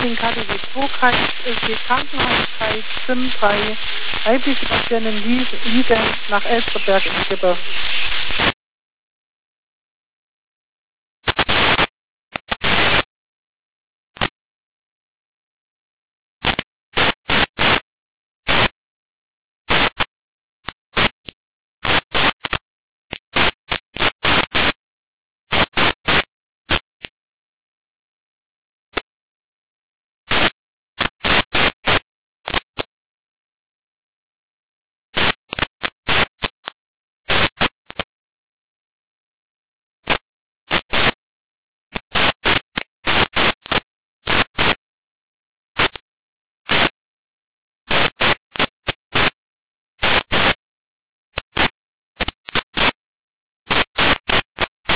in Kategorie 2 Krankenhaus Zim 3. Weibliche Patientin Liege nach Elsterberg im Gebirge.